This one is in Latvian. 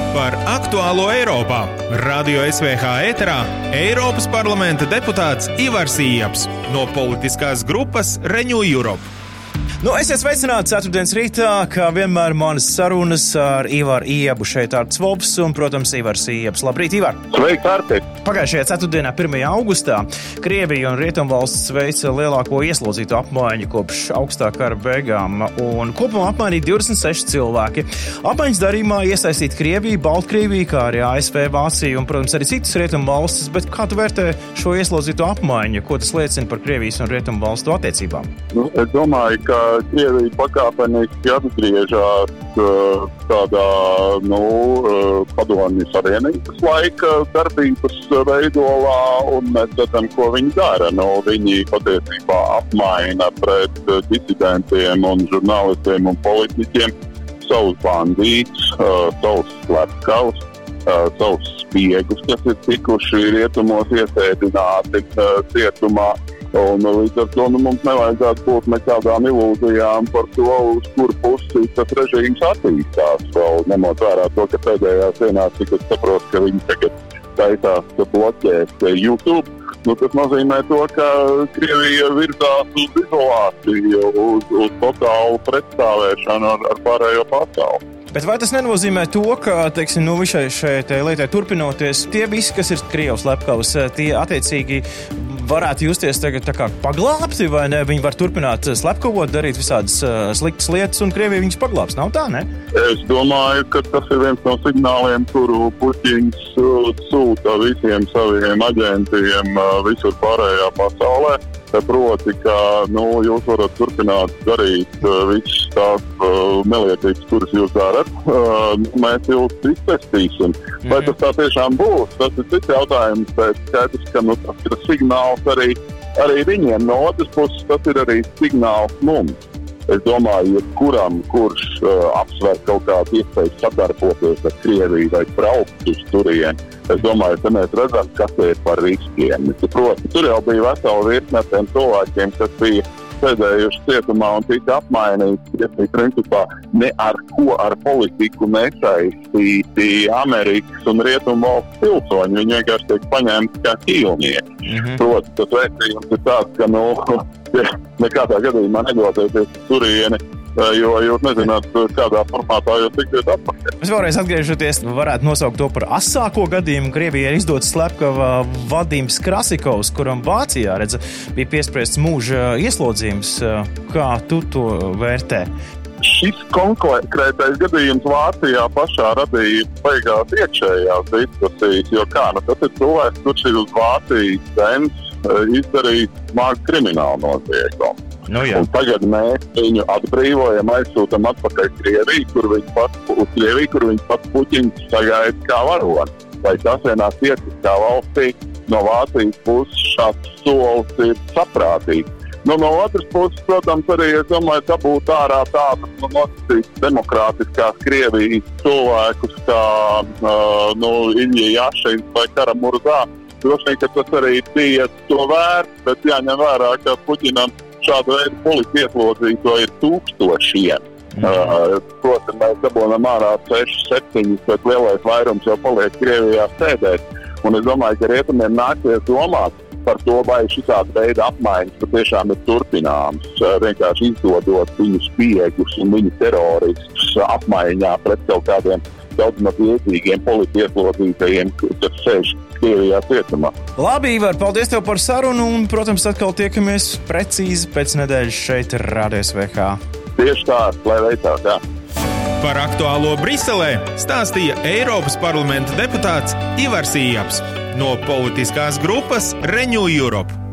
Par aktuālo Eiropā. Radio SVH ēterā Eiropas parlamenta deputāts Ivars Ieps no politiskās grupas Renew Europe. Esiet sveicināti ceturtdienas rītā, kā vienmēr manas sarunas ar Ivaru Iepu šeit Arts Volfs un, protams, Ivars Ieps. Labrīt, Ivar! Sveiki, Arti! Pagājušajā ceturtdienā, 1. augustā, Krievija un Rietumvalstis veica lielāko ieslodzītu apmaiņu kopš augstā kara beigām, un kopumā apmainīti 26 cilvēki. Apmaiņas darījumā iesaistīt Krieviju, Baltkrieviju, kā arī ASV, Vāciju un, protams, arī citas Rietumvalstis, bet kā tu vērtē šo ieslodzītu apmaiņu? Ko tas liecina par Krievijas un Rietumvalstu attiecībām? Es domāju, ka Krievija pakāpeniski atgriežas tādā, padomju savienības laika darbības veidolā, un mēs redzam, ko viņi dara. Viņi patiesībā apmaina pret disidentiem un žurnālistiem un politiķiem savus bandītus, savus slepkavus, savus spiegus, kas ir tikuši rietumos iesēdināti cietumā. Un līdz ar to mums nevajadzētu būt nekādām ilūzijām par to, uz kuru pusi tas režīms attīstās. Vēl ņemot vērā to, ka pēdējās dienās tikai saprot, ka viņi tagad taisās bloķēt YouTube. Tas nozīmē to, ka Krievija virzās uz izolāciju, uz totālu pretstāvēšanu ar pārējo pasauli. Bet vai tas nenozīmē to, ka, visai šai lietai turpinoties, tie visi, kas ir Krievijas slepkavas, tie attiecīgi varētu justies tagad tā kā paglābti, vai ne? Viņi var turpināt slepkavot, darīt visādas sliktas lietas, un Krievija viņus paglābs. Nav tā, ne? Es domāju, ka tas ir viens no signāliem, kuru Puķins sūta visiem saviem aģentiem visur pārējā pasaulē. Proti, ka jūs varat turpināt darīt visas tās nelietības, kuras jūs darat. Mēs jūs iztestīsim. Vai tas tā tiešām būs? Tas ir cits jautājums, bet skaidrs, ka tas ir signāls arī viņiem. No otras puses, tas ir arī signāls mums. Es domāju, jebkuram, kurš apsver kaut kādu iespēju sadarboties ar Krieviju vai braukt uz turieni, es domāju, ka mēs redzam, kas ir par riskiem. Proti, tur jau bija vesela virkne tiem cilvēkiem, kas bija sēdējuši cietumā un tika apmainīti. Ja principā ne ar ko ar politiku nesaistīti Amerikas un Rietumvalstu pilsoņi. Viņi vienkārši tiek paņemti kā ķīlnieki. Proti, tas vēstījums ir tāds, ka nekādā gadījumā nedodieties turieni, jo jūs nezināt, kādā formātā jūs tiksiet atpakaļ. Es vēlreiz atgriežoties, varētu nosaukt to par asāko gadījumu. Krievijai ir izdots slepkava Vadims Krasikovs, kuram Vācijā, bija piespriests mūža ieslodzījums. Kā tu to vērtē? Šis konkrētais gadījums Vācijā pašā radīja beigās iekšējās diskusijas, jo tas ir cilvēks, kurš ir uz Vācijas zemes izdarīt smagu kriminālu noziegumu. Un tagad mēs viņu atbrīvojam, aizsūtam atpakaļ Krieviju, kur viņš pats Puķins sagaida kā varoni. Vai tas vienā tiesiskā valstī no Vācijas puses šāds solis ir saprātīgs? No otras puses, protams, arī es domāju, ka būtu ārā tādas nosacītas demokrātiskās Krievijas cilvēkus kā Iļja Jašins vai Kara-Murzā. Droši vien, ka tas arī bija to vērts, bet jāņem vērā, ka Puķinam šāda veida politiski ieslodzīto ir tūkstošiem. Protams, mēs dabūnam ārā 6-7, bet lielais vairums jau paliek Krievijā sēdēt. Un es domāju, ka rietumiem nāksies domāt par to, vai šitāda veida apmaiņas patiešām ir turpināmas. Vienkārši izdodot viņu spiegus un viņu teroristus apmaiņā pret kaut kādiem daudz nopietnīgiem politiski ieslodzītajiem, kas sēž Krievijā cietumā. Labi, Ivar, paldies tev par sarunu un, protams, atkal tiekamies precīzi pēc nedēļas šeit Radio SVH. Tieši tā, lai veicās, jā. Par aktuālo Briselē stāstīja Eiropas parlamenta deputāts Ivars Ieps no politiskās grupas Renew Europe.